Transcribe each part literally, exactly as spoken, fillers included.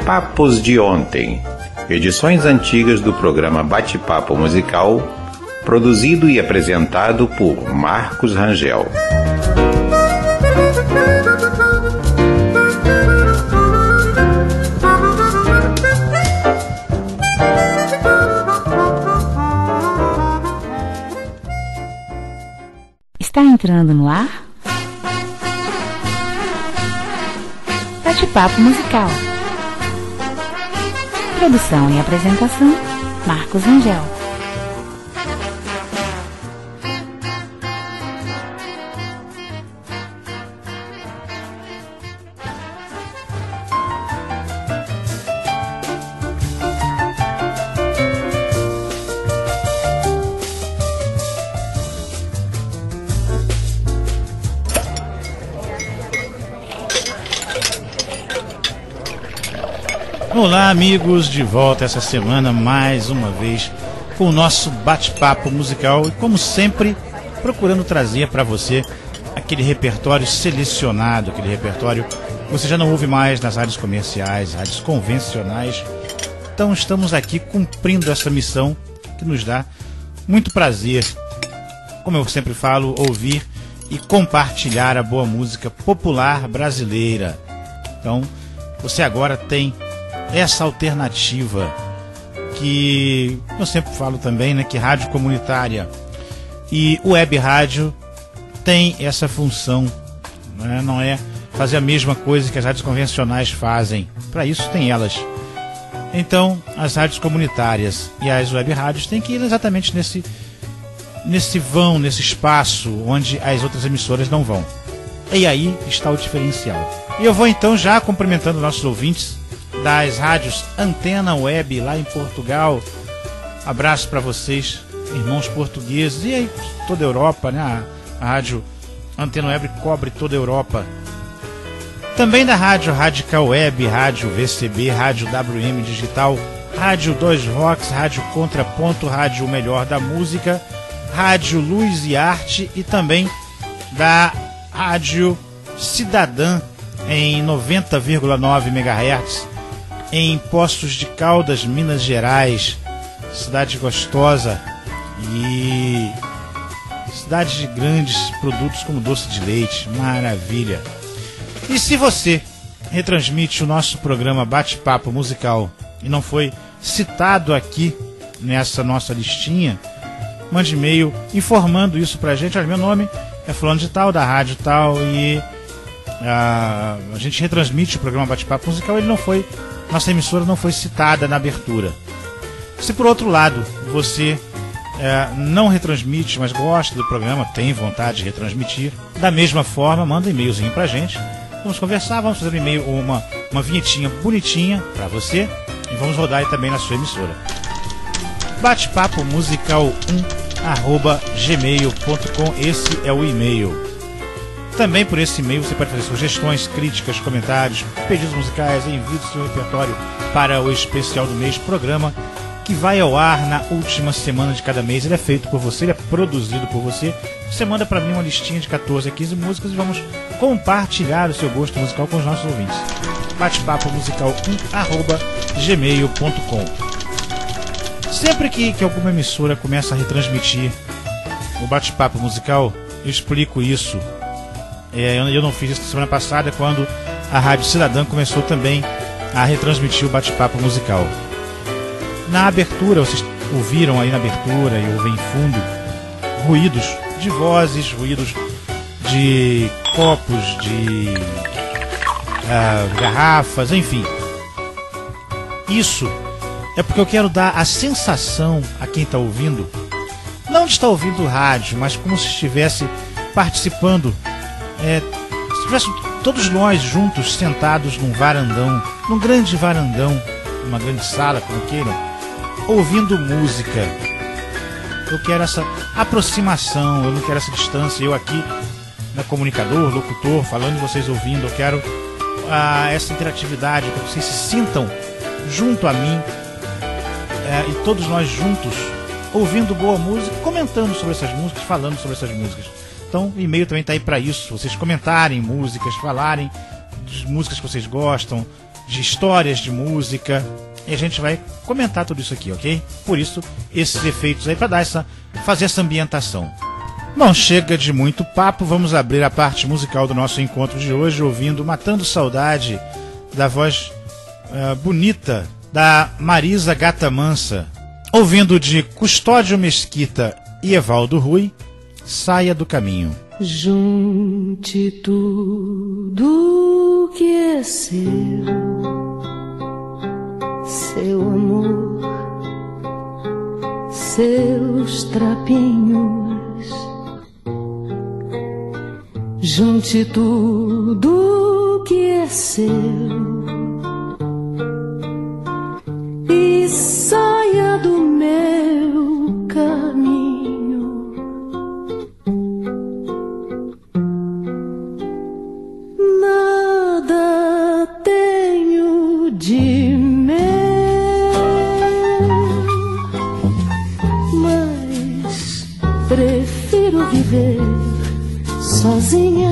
Papos de Ontem, edições antigas do programa Bate-Papo Musical, produzido e apresentado por Marcos Rangel. Está entrando no ar Bate-Papo Musical. Produção e apresentação, Marcos Rangel. Olá, amigos, de volta essa semana mais uma vez com o nosso bate-papo musical e, como sempre, procurando trazer para você aquele repertório selecionado, aquele repertório que você já não ouve mais nas rádios comerciais, rádios convencionais. Então estamos aqui cumprindo essa missão que nos dá muito prazer, como eu sempre falo, ouvir e compartilhar a boa música popular brasileira. Então, você agora tem essa alternativa que eu sempre falo também, né, que rádio comunitária e web rádio tem essa função, né, não é fazer a mesma coisa que as rádios convencionais fazem. Para isso tem elas. Então as rádios comunitárias e as web rádios têm que ir exatamente nesse nesse vão, nesse espaço onde as outras emissoras não vão. E aí está o diferencial. E eu vou então já cumprimentando nossos ouvintes das rádios Antena Web lá em Portugal. Abraço para vocês, irmãos portugueses, e aí toda a Europa, né? A, a rádio Antena Web cobre toda a Europa. Também da rádio Radical Web, rádio V C B, rádio W M Digital, rádio Dois Rocks, rádio Contraponto, rádio O Melhor da Música, rádio Luz e Arte, e também da rádio Cidadã em noventa vírgula nove megahertz em Poços de Caldas, Minas Gerais, cidade gostosa e cidade de grandes produtos como doce de leite, maravilha. E se você retransmite o nosso programa Bate-Papo Musical e não foi citado aqui nessa nossa listinha, mande e-mail informando isso pra gente. Olha, meu nome é fulano de tal, da rádio tal, e a, a gente retransmite o programa Bate-Papo Musical, ele não foi, nossa emissora não foi citada na abertura. Se por outro lado você é, não retransmite, mas gosta do programa, tem vontade de retransmitir, da mesma forma, manda um e-mailzinho pra gente, vamos conversar, vamos fazer um e-mail, uma, uma vinhetinha bonitinha pra você, e vamos rodar aí também na sua emissora. Bate-papo musical um arroba gmail ponto com, esse é o e-mail. Também por esse e-mail você pode fazer sugestões, críticas, comentários, pedidos musicais, envie do seu repertório para o especial do mês, programa que vai ao ar na última semana de cada mês. Ele é feito por você, ele é produzido por você. Você manda para mim uma listinha de quatorze a quinze músicas e vamos compartilhar o seu gosto musical com os nossos ouvintes. Bate-papo musical um arroba gmail ponto com. Sempre que, que alguma emissora começa a retransmitir o bate-papo musical, eu explico isso. É, eu não fiz isso na semana passada, quando a Rádio Cidadã começou também a retransmitir o bate-papo musical. Na abertura, vocês ouviram aí na abertura e ouvem em fundo ruídos de vozes, ruídos de copos, de uh, garrafas, enfim. Isso é porque eu quero dar a sensação a quem está ouvindo, não de estar ouvindo o rádio, mas como se estivesse participando. É, se tivesse todos nós juntos sentados num varandão, num grande varandão, numa grande sala, como queiram, ouvindo música. Eu quero essa aproximação, eu não quero essa distância. Eu aqui, né, comunicador, locutor, falando e vocês ouvindo. Eu quero ah, essa interatividade, que vocês se sintam junto a mim, é, e todos nós juntos ouvindo boa música, comentando sobre essas músicas, falando sobre essas músicas. Então o e-mail também está aí para isso, vocês comentarem músicas, falarem de músicas que vocês gostam, de histórias de música. E a gente vai comentar tudo isso aqui, ok? Por isso, esses efeitos aí para dar essa, fazer essa ambientação. Bom, chega de muito papo, vamos abrir a parte musical do nosso encontro de hoje, ouvindo Matando Saudade, da voz uh, bonita da Marisa Gata Mansa, ouvindo de Custódio Mesquita e Evaldo Rui, Saia do Caminho. Junte tudo que é seu, seu amor, seus trapinhos. Junte tudo que é seu e saia do meu caminho. Nada tenho de meu, mas prefiro viver sozinha.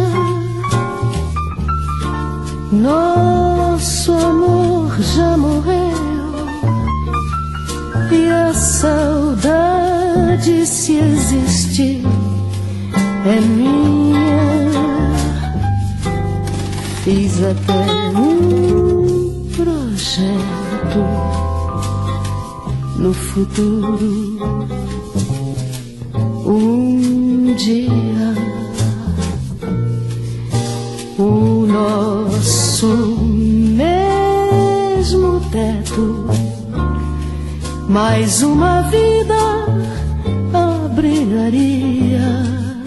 Nosso amor já morreu e a saudade, se existe, é minha. Fiz até um projeto no futuro. Um dia o nosso mesmo teto, mais uma vida abrigaria.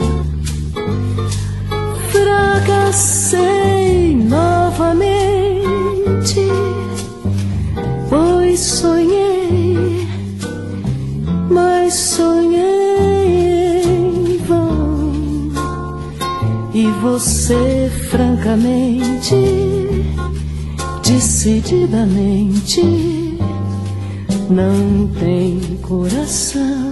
Fracassei novamente, pois sonhei, mas sonhei em vão. E você, francamente, decididamente, não tem coração.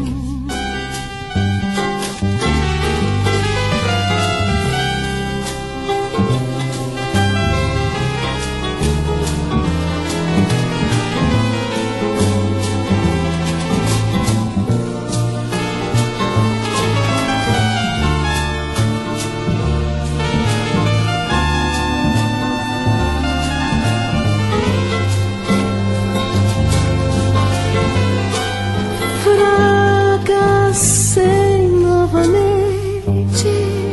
Fracassei novamente,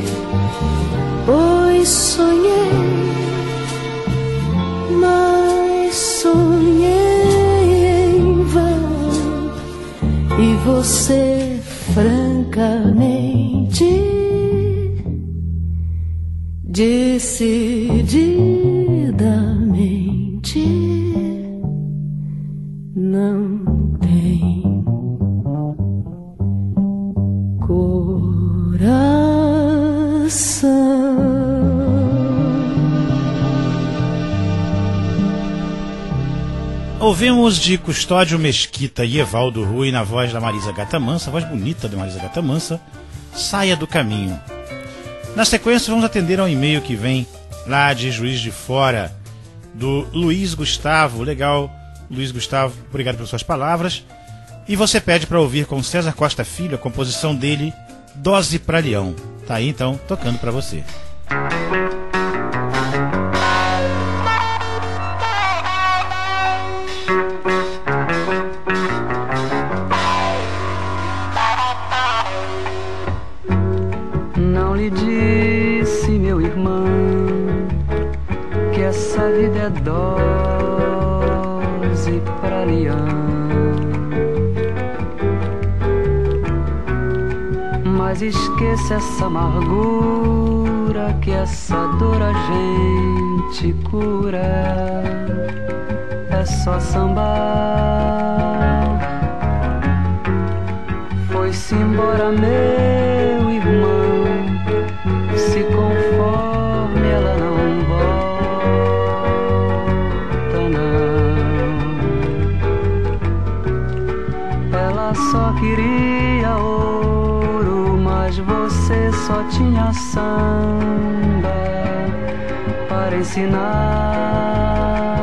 pois sonhei, mas sonhei em vão. E você, francamente, decididamente, não tem coração. Ouvimos de Custódio Mesquita e Evaldo Rui, na voz da Marisa Gata Mansa, a voz bonita da Marisa Gata Mansa, Saia do Caminho. Na sequência, vamos atender ao e-mail que vem lá de Juiz de Fora, do Luiz Gustavo. Legal, Luiz Gustavo, obrigado pelas suas palavras. E você pede para ouvir com César Costa Filho a composição dele, Dose pra Leão. Tá aí então, tocando para você. Não lhe disse, meu irmão, que essa vida é dose pra leão. Mas esqueça essa amargura, que essa dor a gente cura. É só sambar. Foi-se embora, meu irmão, se conforme ela não volta, não. Ela só queria ouro, mas você só tinha samba para ensinar.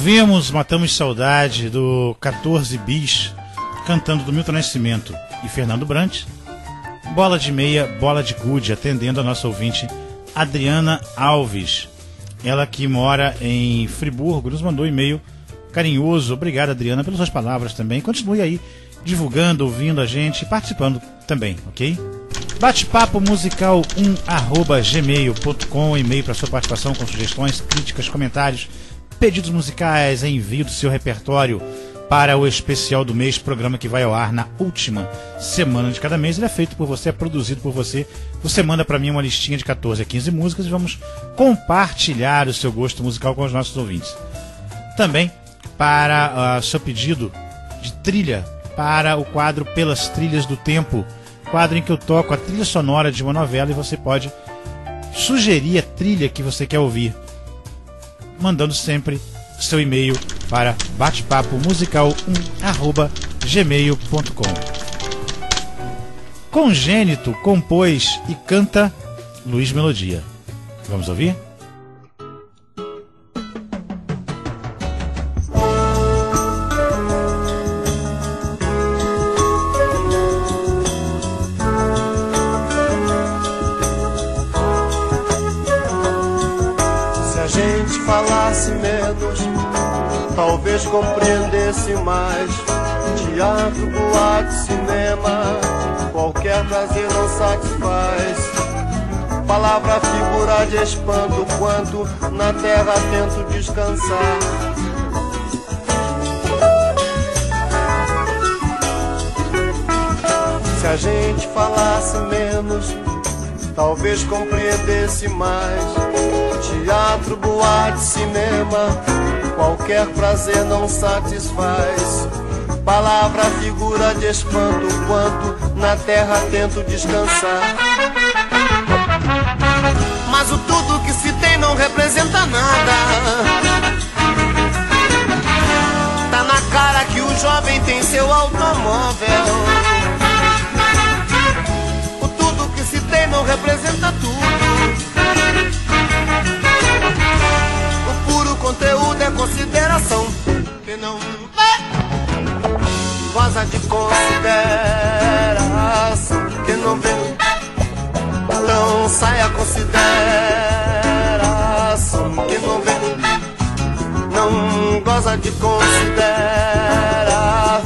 Ouvimos Matamos Saudade do quatorze Bis, cantando do Milton Nascimento e Fernando Brant. Bola de Meia, Bola de Gude, atendendo a nossa ouvinte Adriana Alves. Ela que mora em Friburgo, nos mandou um e-mail carinhoso. Obrigado, Adriana, pelas suas palavras também. Continue aí divulgando, ouvindo a gente e participando também, ok? Bate-papo musical um arroba gmail ponto com, e-mail para sua participação com sugestões, críticas, comentários, pedidos musicais, envio do seu repertório para o especial do mês, programa que vai ao ar na última semana de cada mês. Ele é feito por você, é produzido por você. Você manda para mim uma listinha de quatorze a quinze músicas e vamos compartilhar o seu gosto musical com os nossos ouvintes. Também para uh, seu pedido de trilha para o quadro Pelas Trilhas do Tempo, quadro em que eu toco a trilha sonora de uma novela e você pode sugerir a trilha que você quer ouvir, mandando sempre seu e-mail para batepapo musical um arroba gmail ponto com. Congênito compôs e canta Luiz Melodia. Vamos ouvir? Se a gente falasse menos, talvez compreendesse mais. Teatro, boate, cinema, qualquer prazer não satisfaz. Palavra, figura de espanto, quanto na terra tento descansar. Se a gente falasse menos, talvez compreendesse mais. Teatro, boate, cinema, qualquer prazer não satisfaz. Palavra, figura de espanto, quanto na terra tento descansar. Mas o tudo que se tem não representa nada. Tá na cara que o jovem tem seu automóvel. O tudo que se tem não representa tudo. O puro conteúdo é consideração. Que não goza de consideração. Que não vê, então saia consideração. Que não vê, não goza de considerar.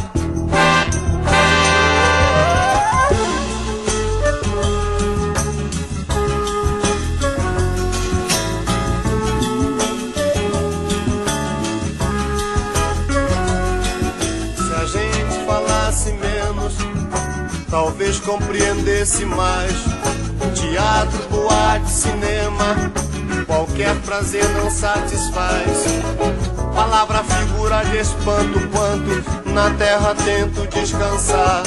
Se a gente falasse menos, talvez compreendesse mais. Teatro, boate, cinema, qualquer prazer não satisfaz. Palavra, figura de espanto, quanto na terra tento descansar.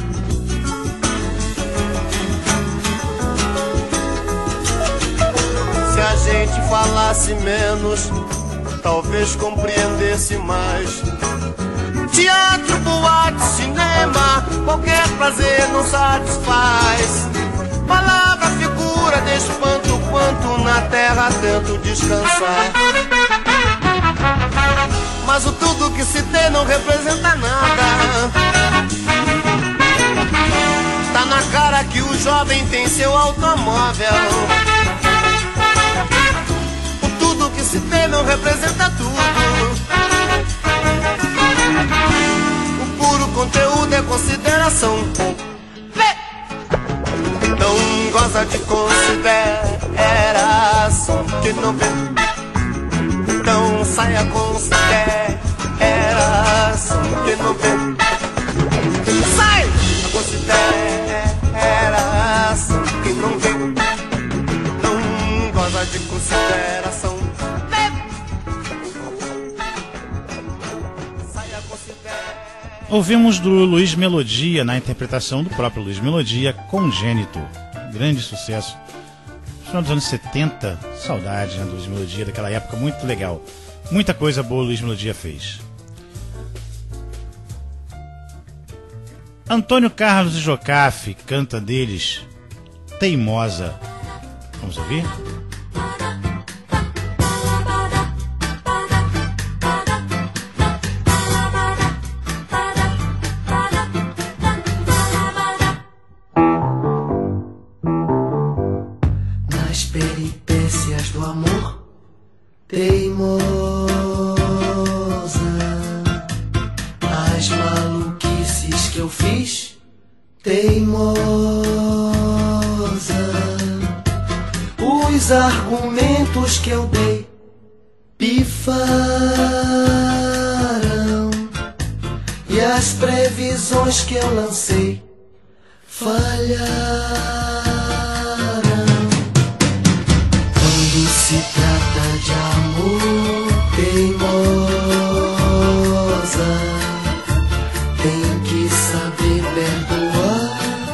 Se a gente falasse menos, talvez compreendesse mais. Teatro, boate, cinema, qualquer prazer não satisfaz. Palavra, figura de espanto, quanto na terra tento descansar. Mas o tudo que se tem não representa nada. Tá na cara que o jovem tem seu automóvel. O tudo que se tem não representa tudo. O puro conteúdo é consideração. Não goza de consideração. Que não vê, então saia consideração. Que não vê, sai a consideração. Que não vê, não goza de consideração. Saia consideração. Ouvimos do Luiz Melodia, na interpretação do próprio Luiz Melodia, Congênito. Grande sucesso. Final dos anos setenta, saudade, né, do Luiz Melodia, daquela época, muito legal. Muita coisa boa o Luiz Melodia fez. Antônio Carlos e Jocafe canta deles Teimosa. Vamos ouvir? Teimosa, os argumentos que eu dei pifaram e as previsões que eu lancei falharam. Quando se trata de amor, teimosa, tem que saber perdoar.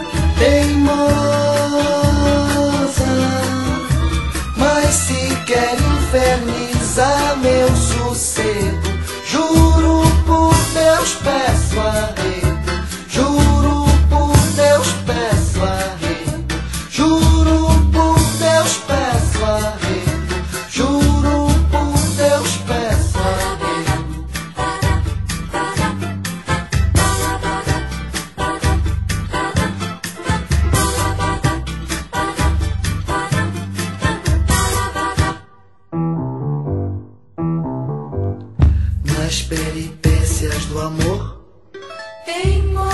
Teimosa, mas se quer infernizar meu sossego, juro por Deus peço arrego, juro por Deus peço arrego, juro por Deus peço arrego, juro por Deus peço arrego. Nas peripécias do amor, teimosa,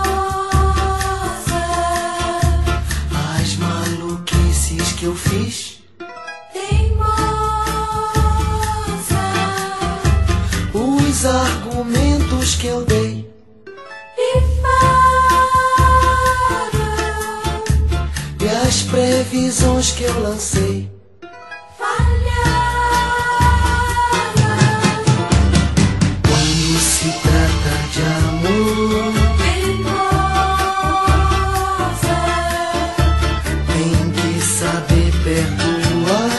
as maluquices que eu fiz, teimosa, os argumentos que eu dei pifaram e as previsões que eu lancei falharam. Quando se trata de amor, teimosa, tem que saber perdoar.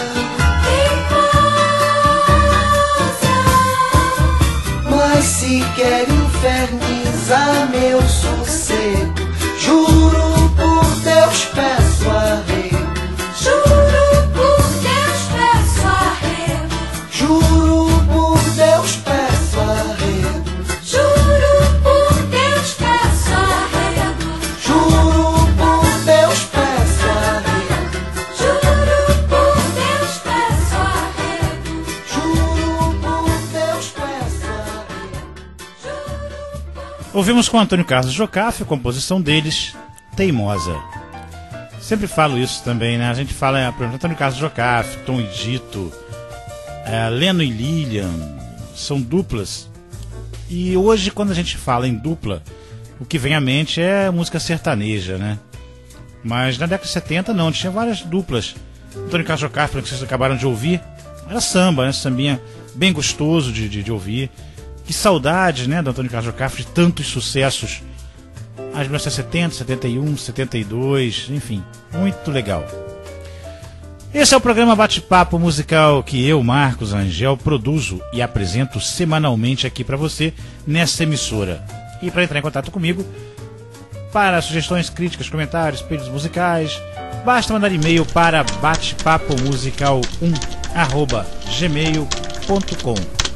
Teimosa, mas se quer infernizar meu sossego, juro por Deus peço arrego, juro por Deus peço arrego, juro por Deus peço arrego, juro por Deus peço arrego, juro por Deus peço arrego, juro por Deus peço arrego, juro por Deus peço arrego, juro por... Ouvimos com Antônio Carlos Jocafe, a composição deles, Teimosa. Sempre falo isso também, né? A gente fala, por exemplo, Antônio Carlos Jocafe, Tom e Dito, é, Leno e Lilian, são duplas. E hoje, quando a gente fala em dupla, o que vem à mente é música sertaneja, né? Mas na década de setenta não, tinha várias duplas. Antônio Carlos Jocafe, que vocês acabaram de ouvir, era samba, né? Sambinha bem gostoso de, de, de ouvir. Que saudade, né, do Antônio Carlos Jocafe, de tantos sucessos. As mil novecentos e setenta, setenta e um, setenta e dois, enfim, muito legal. Esse é o programa Bate-Papo Musical que eu, Marcos Angel, produzo e apresento semanalmente aqui para você nessa emissora. E para entrar em contato comigo, para sugestões, críticas, comentários, pedidos musicais, basta mandar e-mail para batepapomusical um arroba gmail ponto com.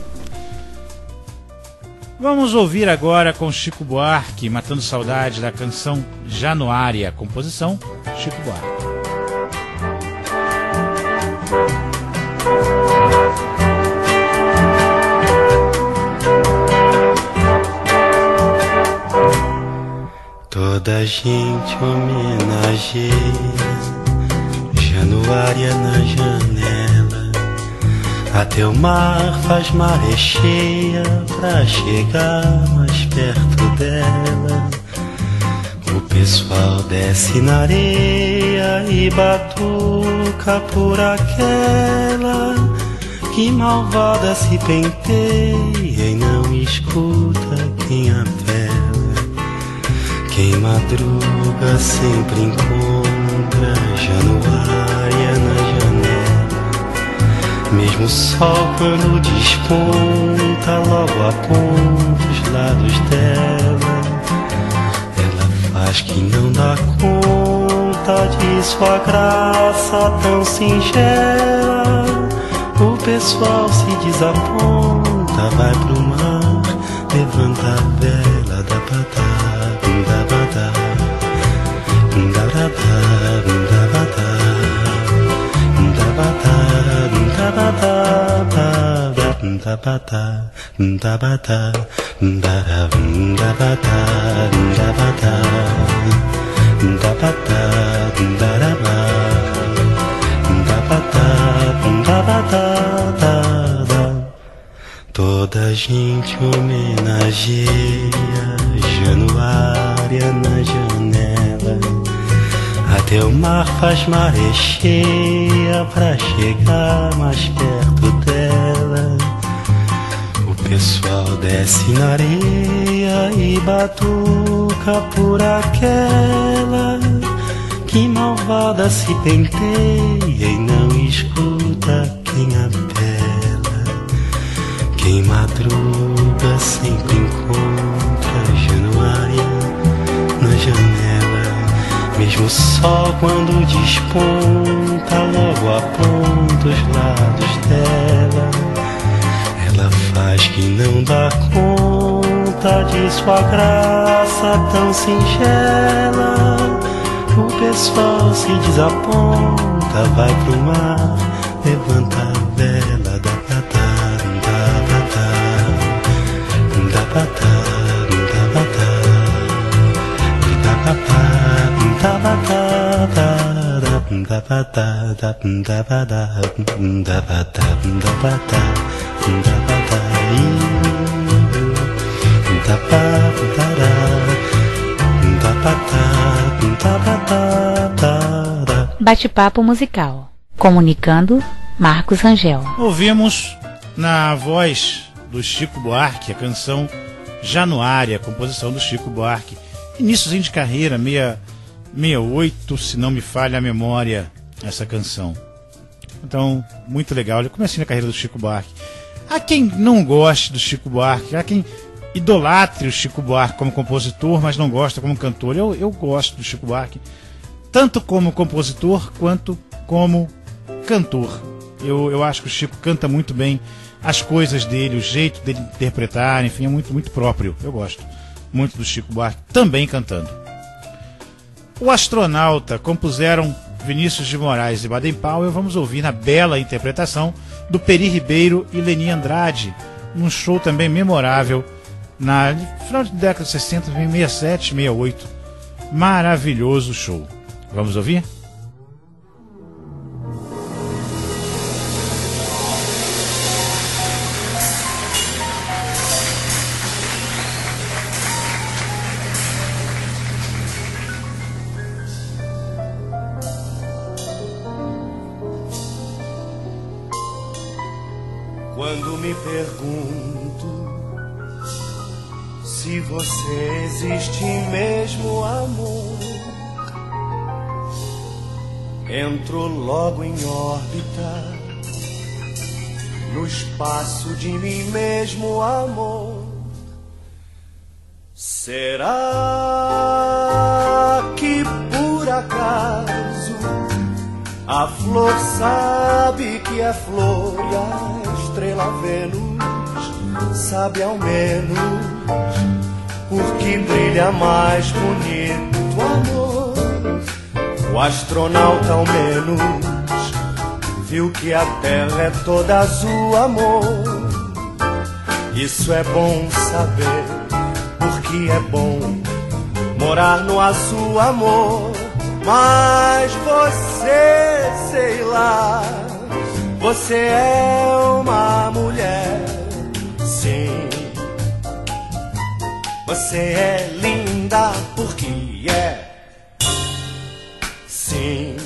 Vamos ouvir agora com Chico Buarque, Matando Saudade, da canção Januária, composição Chico Buarque. Toda gente homenageia Januária na janela. Até o mar faz maré cheia pra chegar mais perto dela. O pessoal desce na areia e batuca por aquela que malvada se penteia e não escuta quem apela. Quem madruga sempre encontra Januária na janela. Mesmo o sol quando desponta logo aponta os lados dela. Ela faz que não dá conta de sua graça tão singela. O pessoal se desaponta, vai pro mar, levanta a vela da badá, da badá, da badá, da badá, da badá, da badá, da badá, da badá, da badá, da badá. Ndapatá, ndarabá, ndapatá, ndapatá. Toda gente homenageia Januária na janela. Até o mar faz maré cheia pra chegar mais perto dela. O pessoal desce na areia e batuca por aquela que malvada se penteia e não escuta quem apela. Quem madruga sempre encontra Januária na janela. Mesmo só quando desponta, logo aponta os lados dela. Ela faz que não dá conta de sua graça tão singela. O pessoal se desaponta, vai pro mar, levanta a vela. Da patá, da patá, da patá, da patá, da patá, da patá, da patá, da patá, da patá, da patá. Bate-papo musical. Comunicando, Marcos Rangel. Ouvimos na voz do Chico Buarque a canção Januária, composição do Chico Buarque. Iníciozinho de carreira, sessenta e oito, se não me falha a memória, essa canção. Então, muito legal. Olha, comecinho na carreira do Chico Buarque. Há quem não goste do Chico Buarque, há quem idolatre o Chico Buarque como compositor, mas não gosta como cantor. Eu, eu gosto do Chico Buarque, tanto como compositor quanto como cantor. Eu, eu acho que o Chico canta muito bem as coisas dele, o jeito dele interpretar, enfim, é muito, muito próprio. Eu gosto muito do Chico Buarque, também cantando. O Astronauta compuseram Vinícius de Moraes e Baden Powell. Vamos ouvir na bela interpretação do Peri Ribeiro e Leni Andrade, num show também memorável na final de década de sessenta, sessenta e sete, sessenta e oito. Maravilhoso show. Vamos ouvir? Quando me pergunto se você existe mesmo, amor, entro logo em órbita no espaço de mim mesmo, amor. Será que por acaso a flor sabe que é flor e a estrela Vênus sabe ao menos porque brilha mais bonito, amor? O astronauta ao menos viu que a terra é toda azul, amor. Isso é bom saber, porque é bom morar no azul, amor. Mas você, sei lá, você é uma mulher, sim. Você é linda porque é, sim.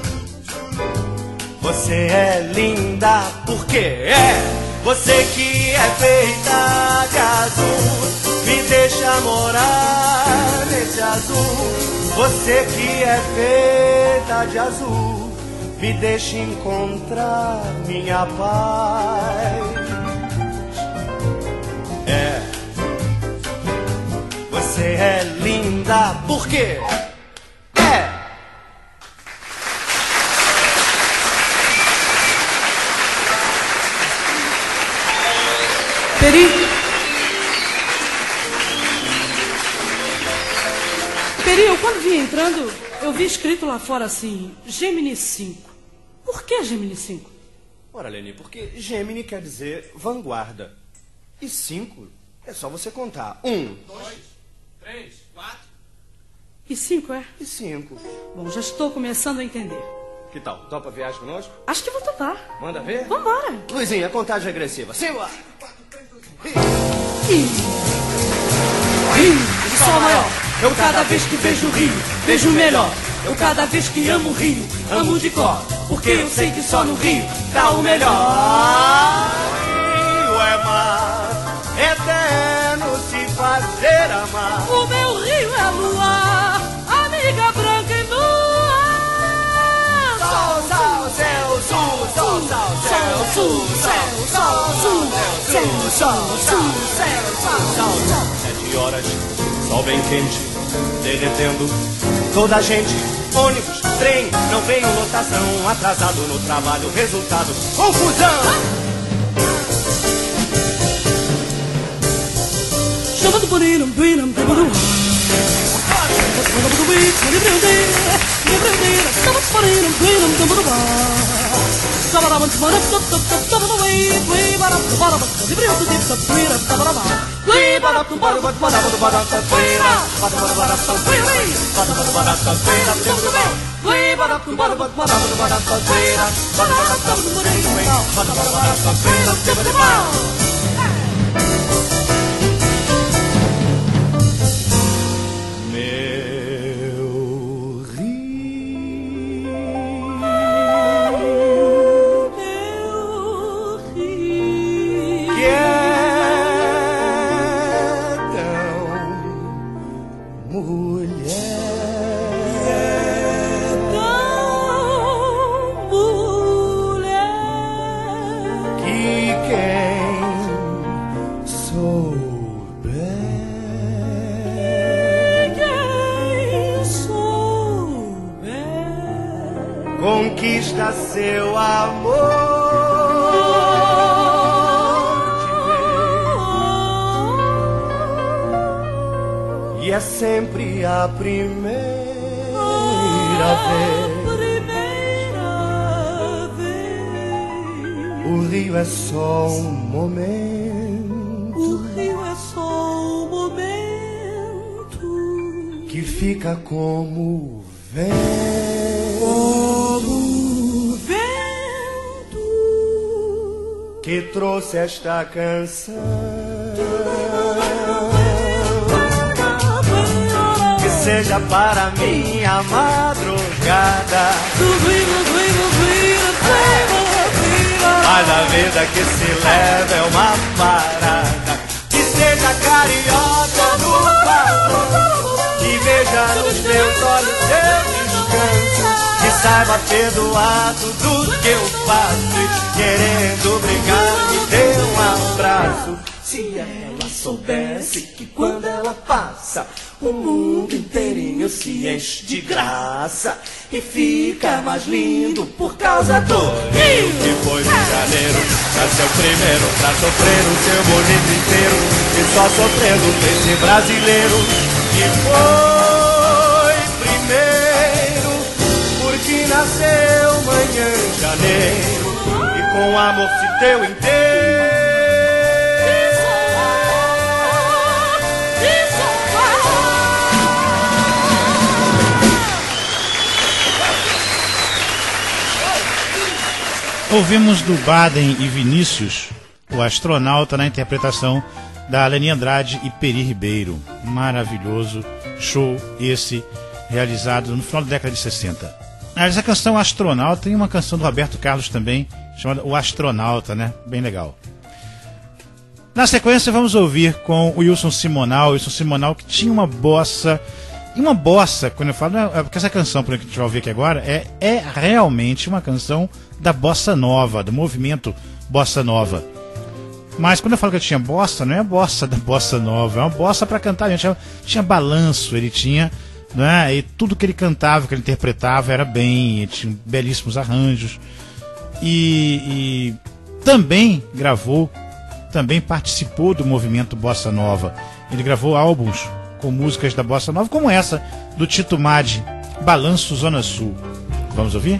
Você é linda porque é. Você que é feita de azul, me deixa morar nesse azul. Você que é feita de azul, me deixa encontrar minha paz. É. Você é linda porque é. Peri, Peri, eu quando vim entrando, eu vi escrito lá fora assim, Gemini cinco. Por que Gemini cinco? Ora, Leni, porque Gemini quer dizer vanguarda. E cinco é só você contar. Um, dois, três, quatro. E cinco, é? E cinco. Bom, já estou começando a entender. Que tal? Topa a viagem conosco? Acho que vou topar. Manda ver? Vambora. Luizinha, contagem regressiva. Simbora! Rio. Rio de sol maior. Eu cada vez que vejo o Rio, vejo o melhor. Eu cada vez que amo o Rio, amo de cor. Porque eu sei que só no Rio tá o melhor. Rio é mar, eterno se fazer amar. O meu rio é luar, amiga branca e nua. Sol, sol, céu, sul, sol, sol, céu, sul, céu, sol, sul, céu, sol, sul, céu, sol, sol. Sete horas, sol bem quente, derretendo toda a gente. Ônibus, trem, não veio lotação. Atrasado no trabalho, resultado, confusão. Chama do bonito, bonito, bonito. Conquista seu amor de vez. E é sempre a primeira vez. O Rio é só um momento. O Rio é só um momento que fica como vento. Que trouxe esta canção, que seja para minha madrugada, mas a vida que se leva é uma parada. Que seja carioca no valor, que veja nos meus olhos seu descanso, que saiba perdoar tudo que eu faço, e querendo brigar me dê um abraço. Se ela soubesse que quando ela passa o mundo inteirinho se enche de graça e fica mais lindo por causa do Rio. Que foi de janeiro, nasceu primeiro pra sofrer o seu bonito inteiro, e só sofrendo esse brasileiro que foi primeiro, porque nasceu manhã em janeiro e com amor se deu inteiro. Ouvimos do Baden e Vinícius, o astronauta, na interpretação da Aleni Andrade e Peri Ribeiro. Maravilhoso show esse, realizado no final da década de sessenta. Essa canção Astronauta, tem uma canção do Roberto Carlos também, chamada O Astronauta, né? Bem legal. Na sequência vamos ouvir com o Wilson Simonal, Wilson Simonal que tinha uma bossa, e uma bossa, quando eu falo, é porque essa canção, por que a gente vai ouvir aqui agora, é, é realmente uma canção da bossa nova, do movimento bossa nova. Mas quando eu falo que eu tinha bossa, não é a bossa da bossa nova, é uma bossa para cantar, ele tinha, tinha balanço, ele tinha, né, e tudo que ele cantava, que ele interpretava era bem, ele tinha belíssimos arranjos, e, e também gravou, também participou do movimento bossa nova. Ele gravou álbuns com músicas da bossa nova, como essa do Tito Maddi, Balanço Zona Sul. Vamos ouvir?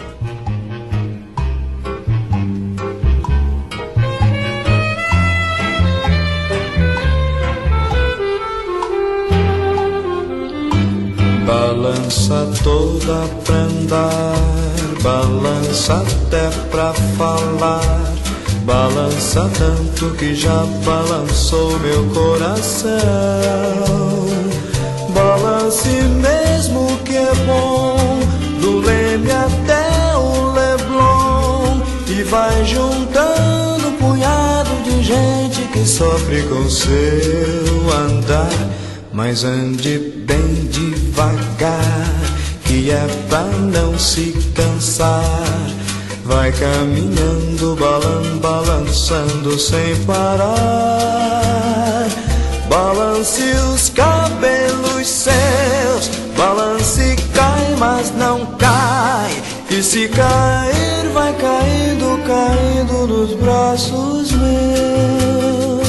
Balanço balança toda pra andar, balança até pra falar, balança tanto que já balançou meu coração. Balance mesmo que é bom, do Leme até o Leblon, e vai juntando um punhado de gente que sofre com seu andar. Mas ande bem devagar, que é pra não se cansar. Vai caminhando, balan, balançando sem parar. Balance os cabelos seus, balance cai, mas não cai. E se cair, vai caindo, caindo nos braços meus.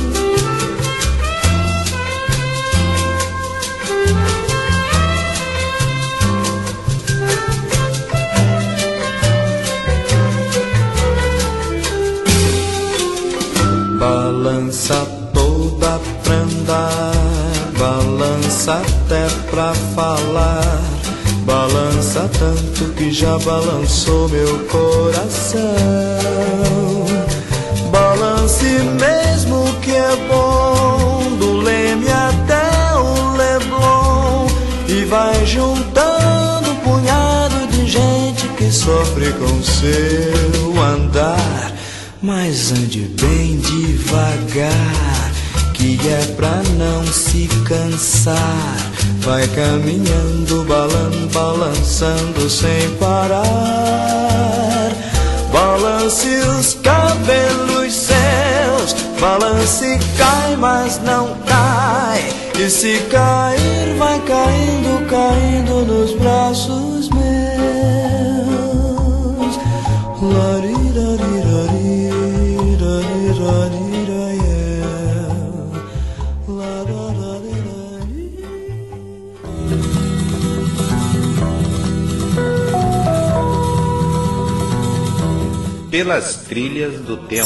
Balança toda pra andar, balança até pra falar, balança tanto que já balançou meu coração. Balance mesmo que é bom, do Leme até o Leblon, e vai juntando um punhado de gente que sofre com seu andar. Mas ande bem devagar, que é pra não se cansar. Vai caminhando, balan, balançando sem parar. Balance os cabelos seus, balance cai, mas não cai. E se cair, vai caindo, caindo nos braços meus. Larirari. Pelas trilhas do tempo.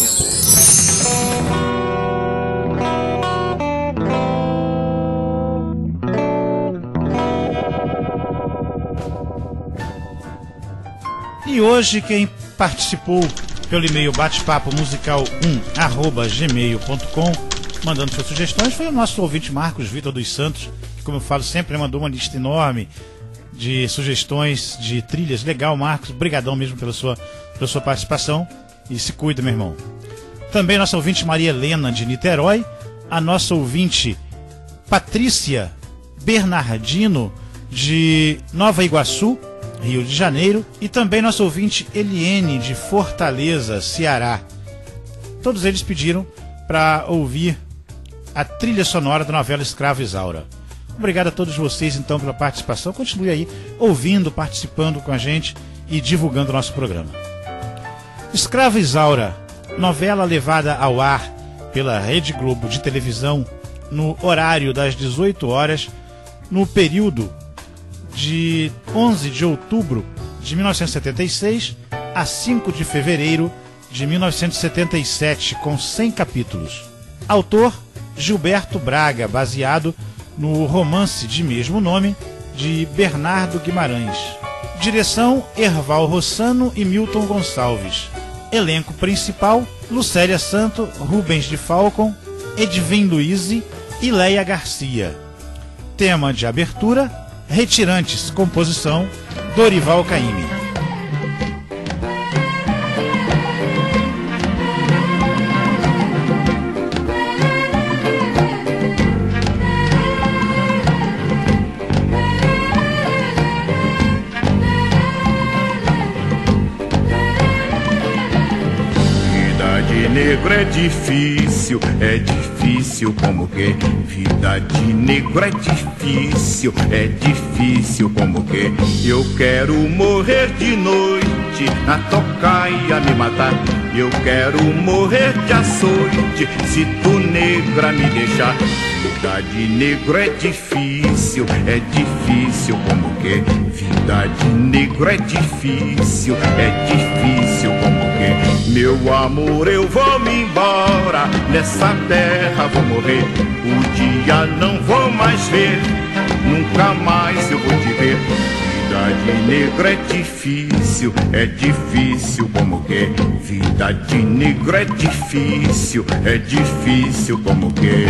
E hoje quem participou pelo e-mail batepapo musical um arroba gmail ponto com, mandando suas sugestões, foi o nosso ouvinte Marcos Vitor dos Santos, que, como eu falo sempre, mandou uma lista enorme de sugestões de trilhas. Legal, Marcos, brigadão mesmo pela sua, pela sua participação, e se cuida, meu irmão. Também nossa ouvinte Maria Helena de Niterói, a nossa ouvinte Patrícia Bernardino de Nova Iguaçu, Rio de Janeiro, e também nosso ouvinte Eliene de Fortaleza, Ceará. Todos eles pediram para ouvir a trilha sonora da novela Escrava Isaura. Obrigado a todos vocês então pela participação. Continue aí ouvindo, participando com a gente e divulgando o nosso programa. Escrava Isaura, novela levada ao ar pela Rede Globo de televisão no horário das dezoito horas, no período de onze de outubro de mil novecentos e setenta e seis a cinco de fevereiro de mil novecentos e setenta e sete, com cem capítulos. Autor Gilberto Braga, baseado no romance de mesmo nome de Bernardo Guimarães. Direção Erval Rossano e Milton Gonçalves. Elenco principal: Lucélia Santo, Rubens de Falcon, Edvin Luiz e Leia Garcia. Tema de abertura: Retirantes, composição Dorival Caymmi. Negro é difícil, é difícil como que vida de negro é difícil, é difícil como que eu quero morrer de noite na tocaia me matar, eu quero morrer de açoite se tu negra me deixar. Vida de negro é difícil, é difícil como que vida de negro é difícil, é difícil como que meu amor eu vou me embora, nessa terra vou morrer, o dia não vou mais ver, nunca mais eu vou te ver. Vida de negro é difícil, é difícil como que. Vida de negro é difícil, é difícil como que.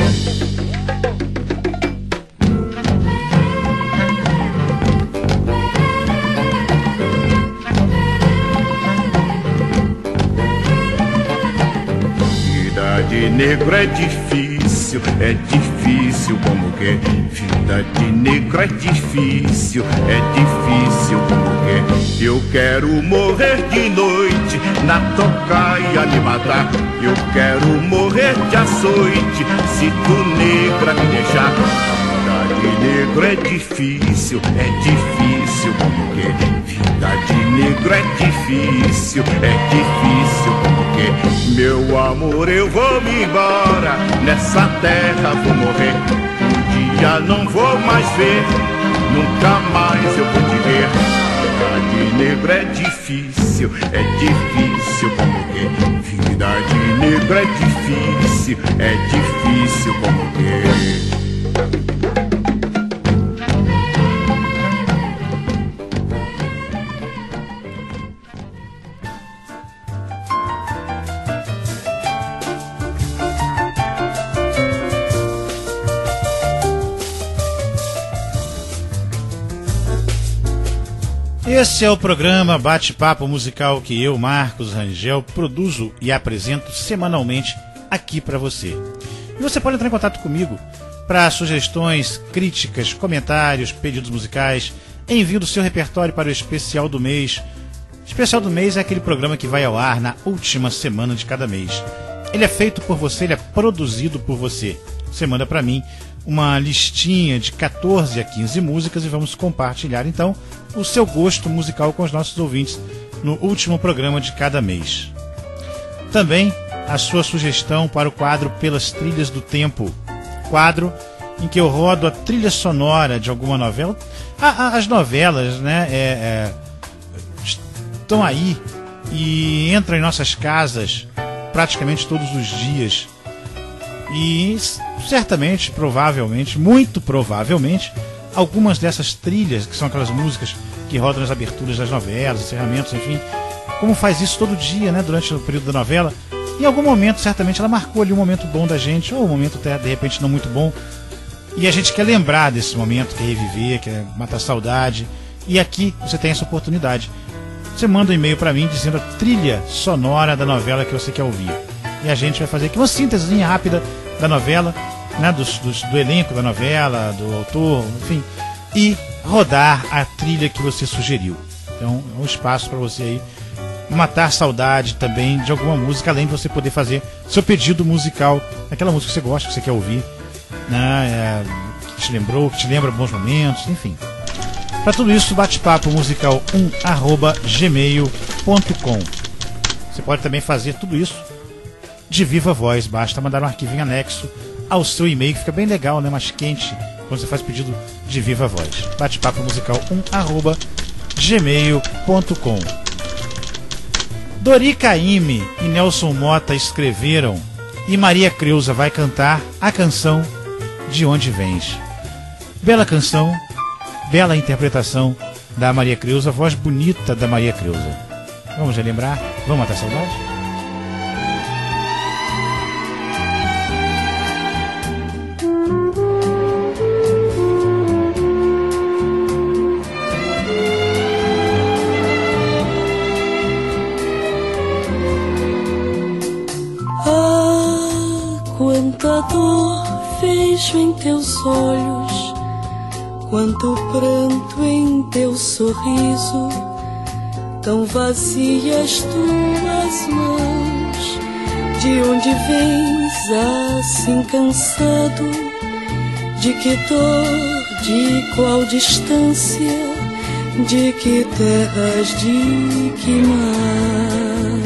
De negro é difícil, é difícil como que. Vida de negro é difícil, é difícil como que. Eu quero morrer de noite na tocaia me matar. Eu quero morrer de açoite se tu negra me deixar. Vida de negro é difícil, é difícil como que. Vida de negro é difícil, é difícil como que. Meu amor, eu vou me embora, nessa terra vou morrer. Um dia não vou mais ver, nunca mais eu vou te ver. Vida de negro é difícil, é difícil como que. Vida de negro é difícil, é difícil como que. Esse é o programa Bate-Papo Musical que eu, Marcos Rangel, produzo e apresento semanalmente aqui para você. E você pode entrar em contato comigo para sugestões, críticas, comentários, pedidos musicais, envio do seu repertório para o Especial do Mês. Especial do Mês é aquele programa que vai ao ar na última semana de cada mês. Ele é feito por você, ele é produzido por você. Você manda para mim uma listinha de quatorze a quinze músicas e vamos compartilhar então o seu gosto musical com os nossos ouvintes no último programa de cada mês. Também a sua sugestão para o quadro Pelas Trilhas do Tempo, quadro em que eu rodo a trilha sonora de alguma novela. As novelas, né, é, é, estão aí e entram em nossas casas praticamente todos os dias. E certamente, provavelmente, muito provavelmente, algumas dessas trilhas, que são aquelas músicas que rodam nas aberturas das novelas, encerramentos, enfim, como faz isso todo dia, né, durante o período da novela, em algum momento, certamente, ela marcou ali um momento bom da gente, ou um momento até, de repente, não muito bom, e a gente quer lembrar desse momento, quer reviver, quer matar saudade, e aqui você tem essa oportunidade. Você manda um e-mail para mim dizendo a trilha sonora da novela que você quer ouvir. E a gente vai fazer aqui uma síntesezinha rápida da novela, né, dos, dos, do elenco da novela, do autor, enfim, e rodar a trilha que você sugeriu. Então é um espaço para você aí matar saudade também de alguma música, além de você poder fazer seu pedido musical, aquela música que você gosta, que você quer ouvir, né, é, que te lembrou, que te lembra bons momentos, enfim. Para tudo isso, bate-papo musical um arroba gmail ponto com. Você pode também fazer tudo isso de viva voz, basta mandar um arquivo em anexo ao seu e-mail, que fica bem legal, né, mais quente, quando você faz pedido de viva voz. Bate-papo musical um arroba gmail ponto com. Dori Caymmi e Nelson Motta escreveram e Maria Creuza vai cantar a canção De Onde Vens. Bela canção, bela interpretação da Maria Creuza, voz bonita da Maria Creuza. Vamos relembrar? Vamos matar saudade? Quanta dor vejo em teus olhos, quanto pranto em teu sorriso, tão vazias tuas mãos. De onde vens assim cansado? De que dor, de qual distância? De que terras, de que mar?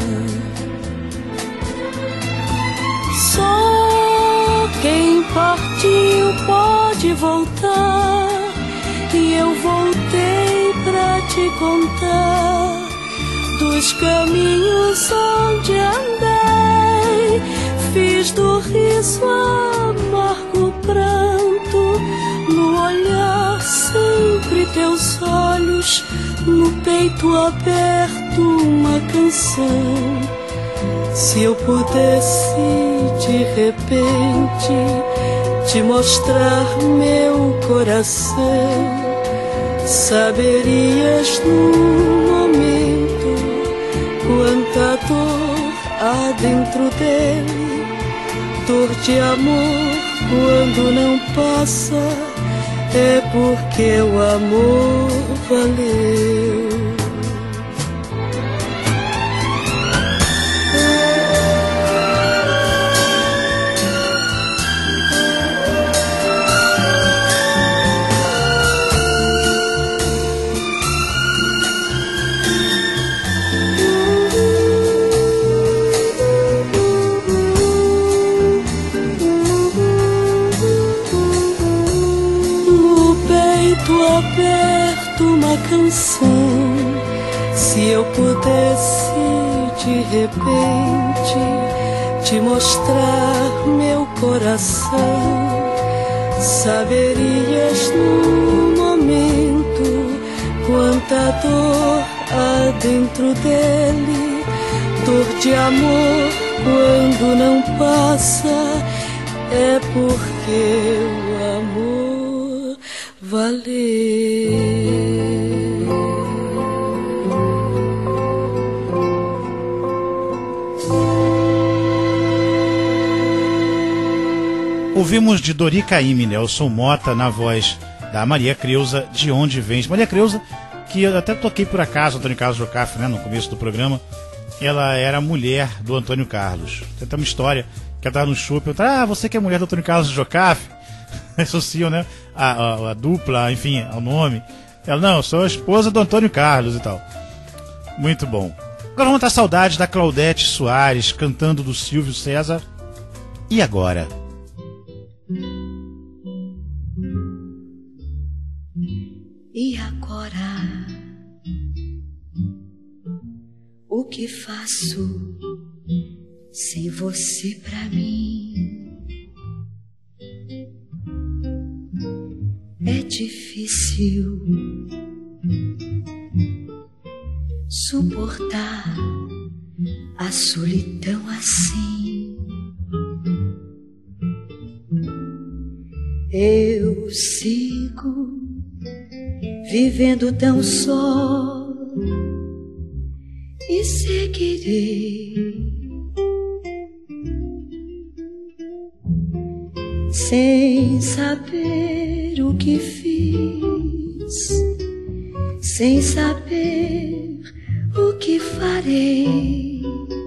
Só quem partiu pode voltar, e eu voltei pra te contar dos caminhos onde andei. Fiz do riso amargo pranto, no olhar sempre teus olhos, no peito aberto uma canção. Se eu pudesse de repente te mostrar meu coração, saberias num momento quanta dor há dentro dele, dor de amor quando não passa, é porque o amor valeu. Aberto uma canção, se eu pudesse de repente te mostrar meu coração, saberias num momento quanta dor há dentro dele, dor de amor quando não passa, é porque o amor valeu. Ouvimos de Dori Caymmi, Nelson Motta, na voz da Maria Creuza, De Onde Vens. Maria Creuza, que eu até toquei por acaso, Antônio Carlos Jocafe, né, no começo do programa, ela era mulher do Antônio Carlos. Tem até uma história que ela estava no show, eu ah, você que é mulher do Antônio Carlos Jocafe? Associam, né, a, a, a dupla, enfim, ao nome. Ela, não, eu sou a esposa do Antônio Carlos e tal. Muito bom. Agora vamos matar saudade da Claudete Soares, cantando do Silvio César. E agora? E agora? O que faço sem você pra mim? É difícil suportar a solidão assim. Eu sigo vivendo tão só e seguirei sem saber o que fiz, sem saber o que farei.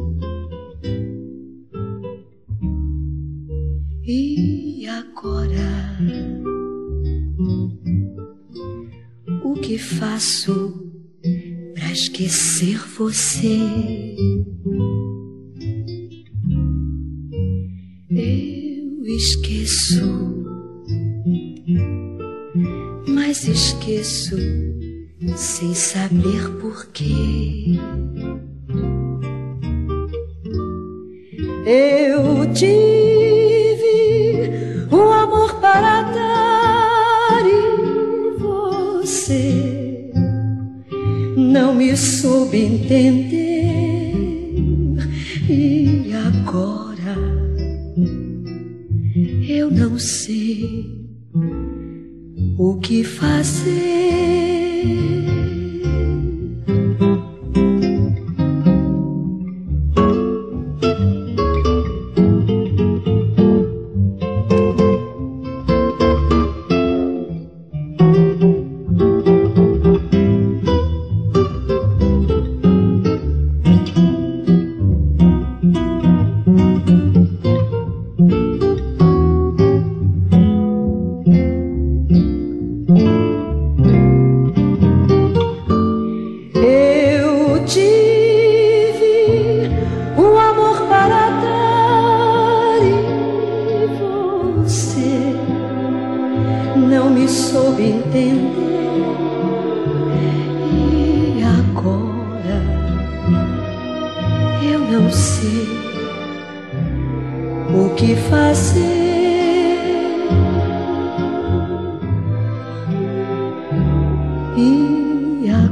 E agora, o que faço pra esquecer você? Eu esqueço, mas esqueço sem saber porquê. Eu tive um amor para dar e você não me soube entender. E agora eu não sei o que fazer.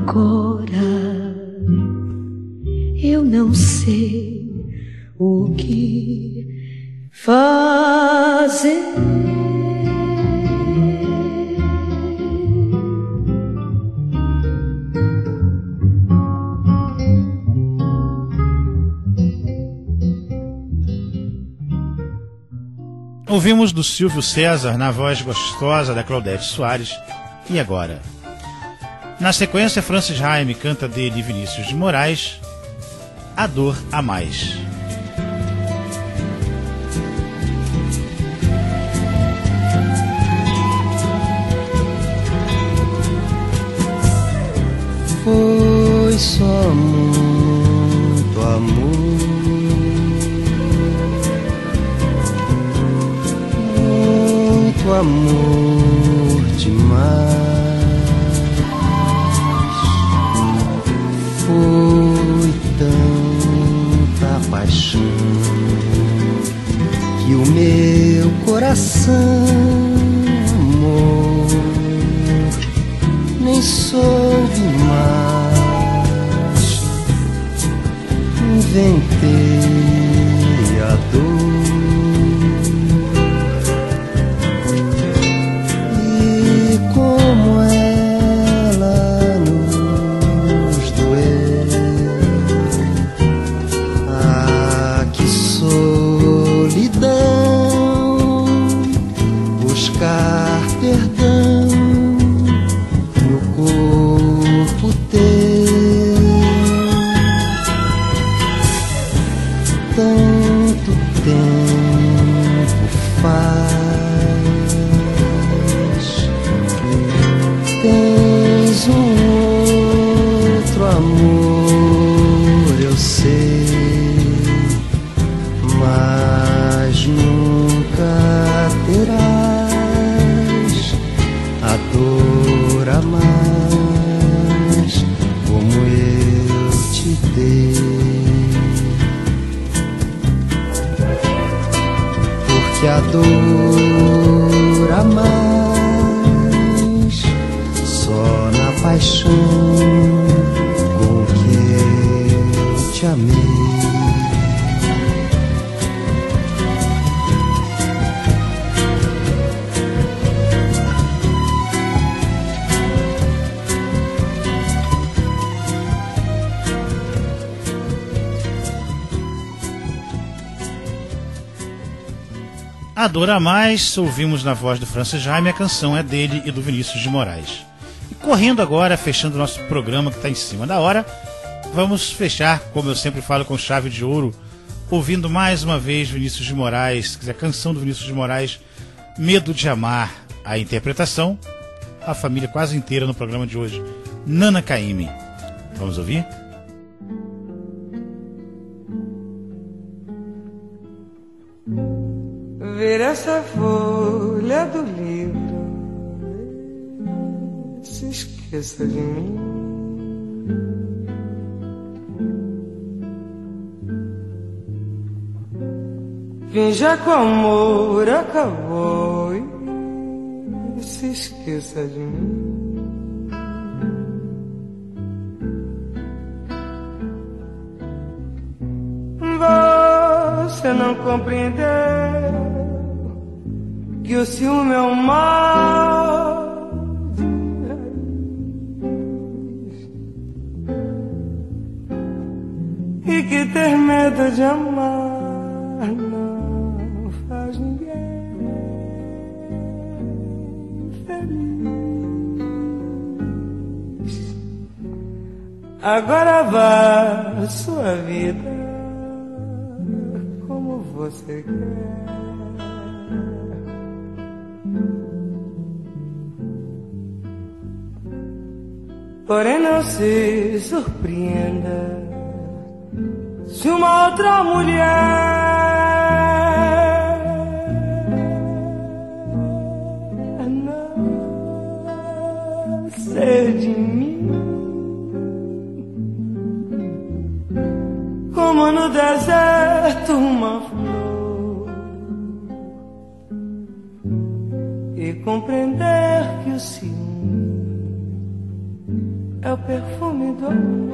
agora eu não sei o que fazer. Ouvimos do Silvio César na voz gostosa da Claudete Soares. E agora? Na sequência, Francis Raime canta dele Vinícius de Moraes, A Dor a Mais. Foi só muito amor, muito amor demais. Foi tanta paixão que o meu coração, amor, nem soube mais. Inventei a dor e como ela nos doeu. Ah, que solidão, buscar perdão no corpo teu. Tanto tempo faz, tens um outro amor, eu sei, mas nunca terás a dor a mais como eu te dei. Que a dor a mais só na paixão com que eu te amei. A Dor a Mais, ouvimos na voz do Francis Raime, a canção é dele e do Vinícius de Moraes. E correndo agora, fechando o nosso programa que está em cima da hora, vamos fechar, como eu sempre falo, com chave de ouro, ouvindo mais uma vez Vinícius de Moraes, quer dizer, a canção do Vinícius de Moraes, Medo de Amar, a interpretação, a família quase inteira no programa de hoje, Nana Caymmi. Vamos ouvir? Ver essa folha do livro, se esqueça de mim. Finja que o amor acabou e se esqueça de mim. Você não compreendeu que o ciúme é um mal e que ter medo de amar não faz ninguém feliz. Agora vá a sua vida como você quer. Porém não se surpreenda se uma outra mulher nascer de mim, como no deserto uma flor, e compreender que o ciúme é o perfume do amor.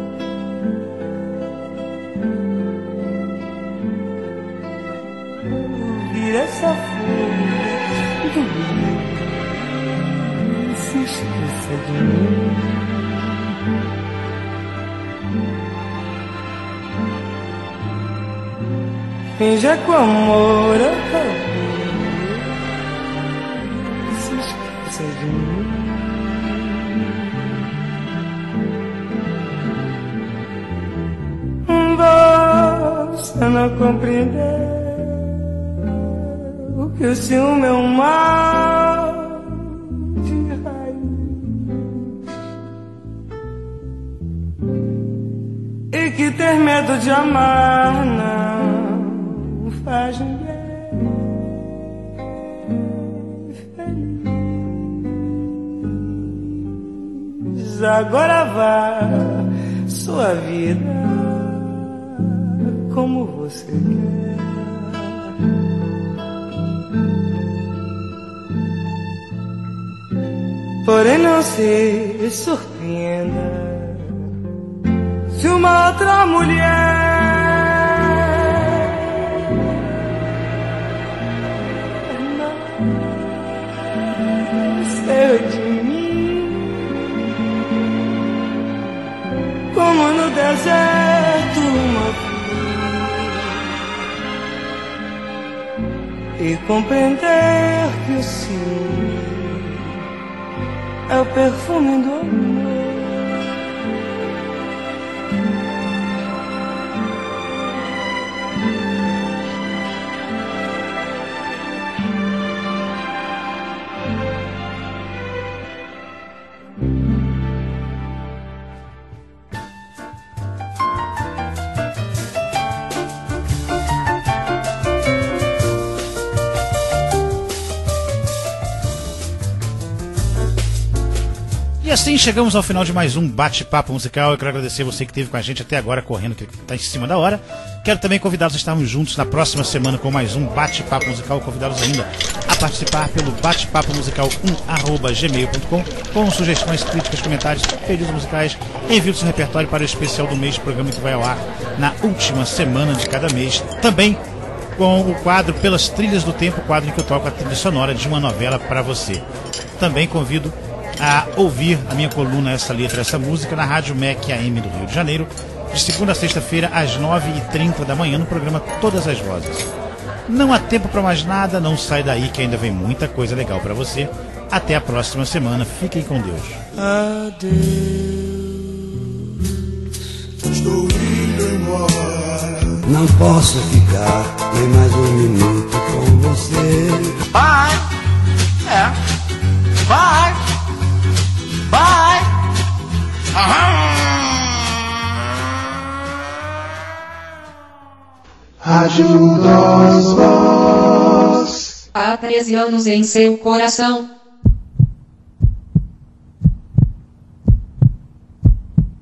Ouvir essa folha do rio, se esqueça de mim. Finja que o amor acabou, se esqueça de mim. Você não compreendeu que o ciúme é um mal de raiz e que ter medo de amar não faz ninguém feliz. Agora vá sua vida como você quer. Porém não se surpreenda se uma outra mulher nasceu de mim, como no deserto uma flor, e compreender que o ciúme é o perfume do amor. E assim chegamos ao final de mais um bate-papo musical. Eu quero agradecer você que esteve com a gente até agora, correndo, que está em cima da hora. Quero também convidá-los a estarmos juntos na próxima semana com mais um bate-papo musical. Convidá-los ainda a participar pelo bate-papo musical um arroba gmail ponto com com sugestões, críticas, comentários, pedidos musicais. Envie o seu repertório para o especial do mês, programa que vai ao ar na última semana de cada mês. Também com o quadro Pelas Trilhas do Tempo, quadro em que eu toco a trilha sonora de uma novela para você. Também convido a ouvir a minha coluna Essa Letra, Essa Música na Rádio M E C A M do Rio de Janeiro, de segunda a sexta-feira às nove e trinta da manhã, no programa Todas as Vozes. Não há tempo para mais nada, não sai daí que ainda vem muita coisa legal para você. Até a próxima semana, fiquem com Deus. Adeus, estou indo embora. Não posso ficar nem mais um minuto com você. Vai, é, vai. Bye! Rádio Voz. Há treze anos em seu coração.